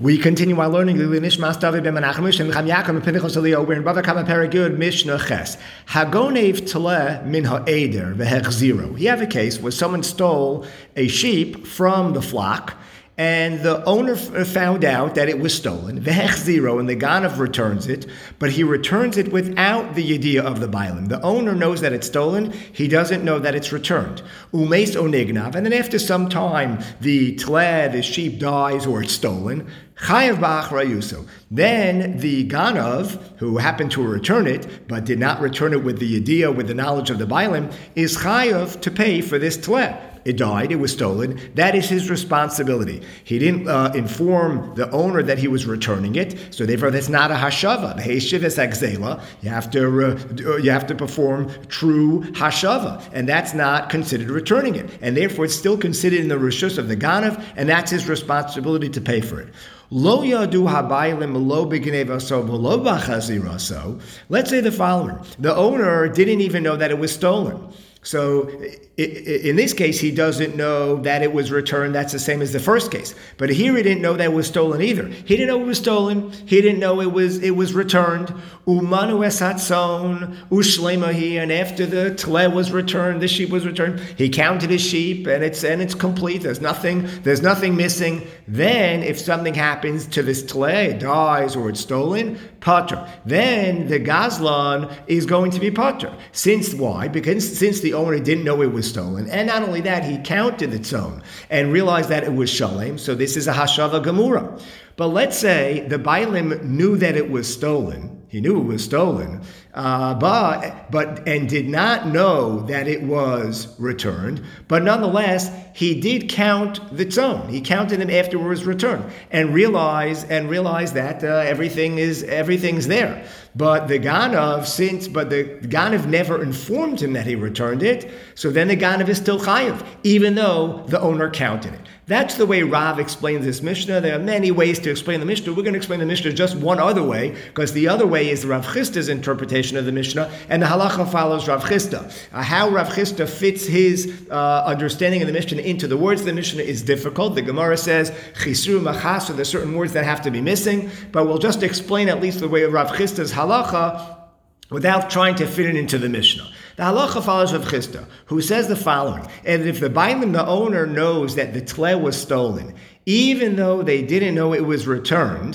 We continue our learning. We're in Bava Kama Paragud Mishnah Ches. Hagonev Tele Min Ha'eder Vehechziro. You have a case where someone stole a sheep from the flock, and the owner found out that it was stolen, vehechziro, and the Ganav returns it, but he returns it without the yediyah of the bailim. The owner knows that it's stolen, he doesn't know that it's returned. Umeis onignav, and then after some time, the sheep dies or it's stolen, chayav ba'achrayuso. Then the Ganav, who happened to return it, but did not return it with the yediyah, with the knowledge of the bailim, is chayav to pay for this tleh. It died, it was stolen. That is his responsibility. He didn't inform the owner that he was returning it, so therefore that's not a hashava. The heishiv is agzela. You have to perform true hashava, and that's not considered returning it. And therefore it's still considered in the rishus of the Ganav, and that's his responsibility to pay for it. Lo yadu habaylim lo b'gneva lo b'chazira. Let's say the following: the owner didn't even know that it was stolen. So in this case, he doesn't know that it was returned. That's the same as the first case. But here he didn't know that it was stolen either. He didn't know it was stolen. He didn't know it was returned. Umanu esatzon ushleimahi, and after the tle was returned, the sheep was returned. He counted his sheep, and it's complete. There's nothing missing. Then, if something happens to this tle, it dies or it's stolen, pater. Then the gazlan is going to be pater. Why? Because since the owner didn't know it was stolen, and not only that, he counted its own and realized that it was shalem, so this is a hashava gemura. But let's say the bailim knew that it was stolen. He knew it was stolen, but did not know that it was returned. But nonetheless, he did count the tzon. He counted them after it was returned, and realized that everything's there. But the Ganav never informed him that he returned it. So then the Ganav is still chayav, even though the owner counted it. That's the way Rav explains this Mishnah. There are many ways to explain the Mishnah. We're going to explain the Mishnah just one other way, because the other way is Rav Chisda's interpretation of the Mishnah, and the halacha follows Rav Chisda. How Rav Chisda fits his understanding of the Mishnah into the words of the Mishnah is difficult. The Gemara says, chisru machas, so there's certain words that have to be missing, but we'll just explain at least the way of Rav Chisda's halacha without trying to fit it into the Mishnah. The halacha follows Rav Chisda, who says the following: and if the bailim, the owner, knows that the tle was stolen, even though they didn't know it was returned,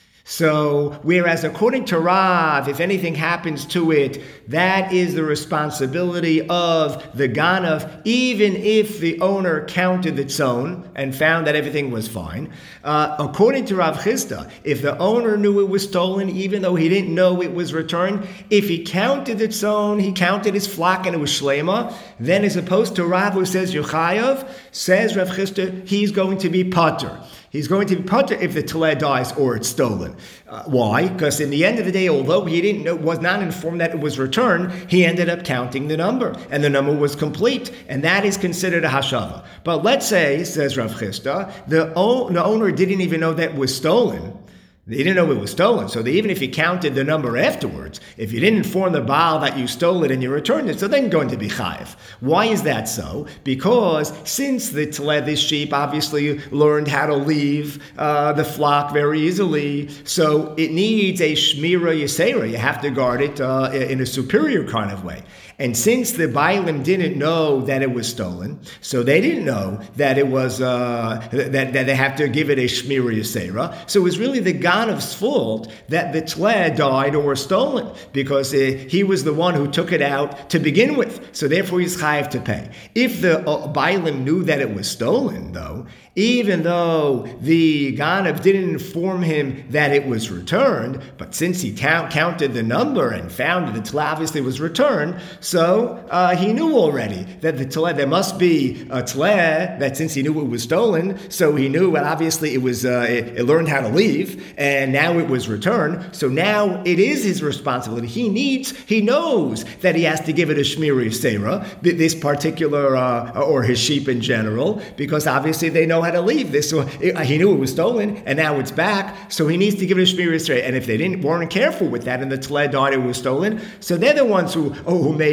so whereas according to Rav, if anything happens to it, that is the responsibility of the Ganav, even if the owner counted the tzon and found that everything was fine. According to Rav Chisda, if the owner knew it was stolen, even though he didn't know it was returned, if he counted the tzon, he counted his flock and it was shlema, then as opposed to Rav who says Yochayav, says Rav Chisda, he's going to be pater. He's going to be pater if the tle dies or it's stolen. Why? Because in the end of the day, although he didn't know, was not informed that it was returned, he ended up counting the number, and the number was complete, and that is considered a hashava. But let's say, says Rav Chisda, the owner didn't even know that it was stolen. They didn't know it was stolen, so even if you counted the number afterwards, if you didn't inform the Baal that you stole it and you returned it, so then going to be chayiv. Why is that so? Because since the tle, this sheep, obviously learned how to leave the flock very easily, so it needs a shmira yisera. You have to guard it in a superior kind of way. And since the bailim didn't know that it was stolen, so they didn't know that it was that they have to give it a shmira yisera. So it was really the Ganav's fault that the tle died or was stolen, because he was the one who took it out to begin with. So therefore he's chayav to pay. If the bailim knew that it was stolen, though, even though the Ganav didn't inform him that it was returned, but since he counted the number and found that the tle obviously was returned, so he knew already that the tle, there must be a tle, that since he knew it was stolen, so he knew that obviously it was it learned how to leave, and now it was returned. So now it is his responsibility. He knows that he has to give it a shmira yisera, this particular or his sheep in general, because obviously they know how to leave this. So he knew it was stolen, and now it's back. So he needs to give it a shmira yisera. And if they weren't careful with that, and the tle died, it was stolen. So they're the ones who made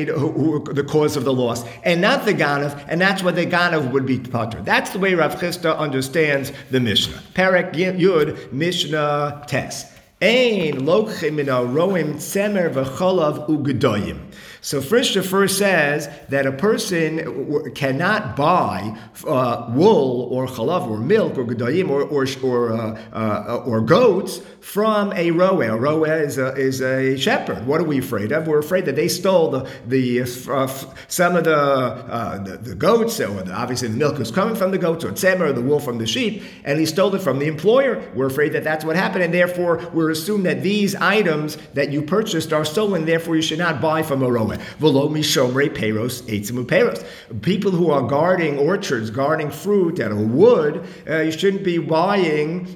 made who the cause of the loss, and not the ganav, and that's what the ganav would be patur. That's the way Rav Chisda understands the Mishnah. Perek Yud, Mishnah Tes. Ein lokchim min haroim tzemer v'cholav ugedoyim. So Frischta first says that a person cannot buy wool or chalav or milk or gedoyim or goats from a roeh. A roeh is a shepherd. What are we afraid of? We're afraid that they stole some of the goats, or obviously the milk is coming from the goats, or tzemer, or the wool from the sheep, and he stole it from the employer. We're afraid that that's what happened, and therefore we're assuming that these items that you purchased are stolen. Therefore, you should not buy from a roeh. V'lo mishomrei peiros eitzim u'peiros. People who are guarding orchards, guarding fruit and wood, you shouldn't be buying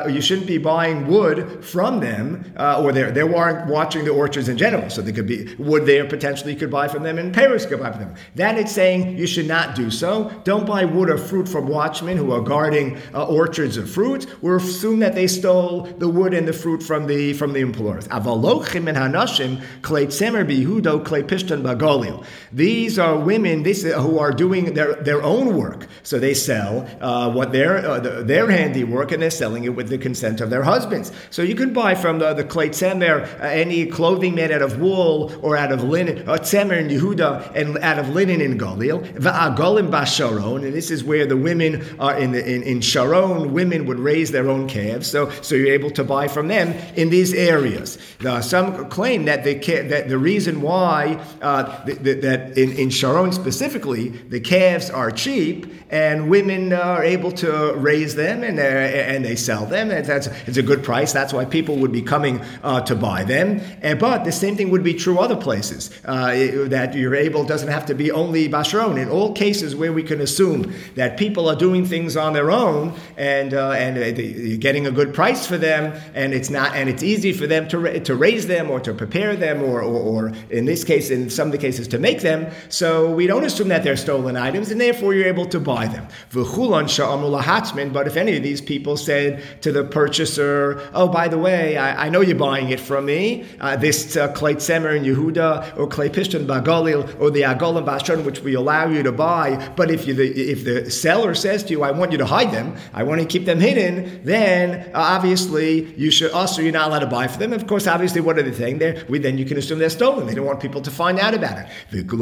wood from them, or they're watching the orchards in general. So there could be wood there potentially you could buy from them, and peiros you could buy from them. That it's saying you should not do so. Don't buy wood or fruit from watchmen who are guarding orchards of fruit. We're assuming that they stole the wood and the fruit from the employers. Avalochim and hanashim klei tzemer bihudo klei pishtan bagolil. These are women who are doing their own work. So they sell what their handiwork, and they're selling it with the consent of their husbands. So you can buy from the klei tzemer any clothing made out of wool or out of linen, tzemer in Yehuda and out of linen in Galil. Va'agolim basharon, and this is where the women are in Sharon. Women would raise their own calves, so you're able to buy from them in these areas. Some claim that the reason why that in Sharon specifically the calves are cheap and women are able to raise them and they sell them, and it's a good price. That's why people would be coming to buy them. But the same thing would be true other places, that you're able, doesn't have to be only Basharon. In all cases where we can assume that people are doing things on their own and you're getting a good price for them, and it's easy for them to raise them or to prepare them or in this case, in some of the cases, to make them. So we don't assume that they're stolen items, and therefore you're able to buy them. But if any of these people said to the purchaser, "Oh, by the way, I know you're buying it from me, this klei tzemer in Yehuda or klei pishtan bagalil or the agolim bashon, which we allow you to buy, but if the seller says to you, I want you to hide them, I want to keep them hidden, then obviously you should also, you're not allowed to buy for them. Of course, obviously, what are they saying there? Then you can assume they're stolen. They don't want people to find out about it.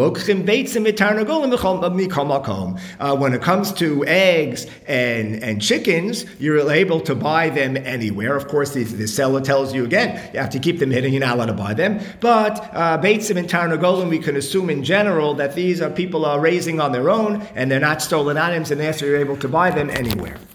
When it comes to eggs and chickens, you're able to buy them anywhere. Of course, the seller tells you again, you have to keep them hidden, you're not allowed to buy them. But beitzim and tarnagolim, we can assume in general that these are people are raising on their own and they're not stolen items, and therefore you're able to buy them anywhere.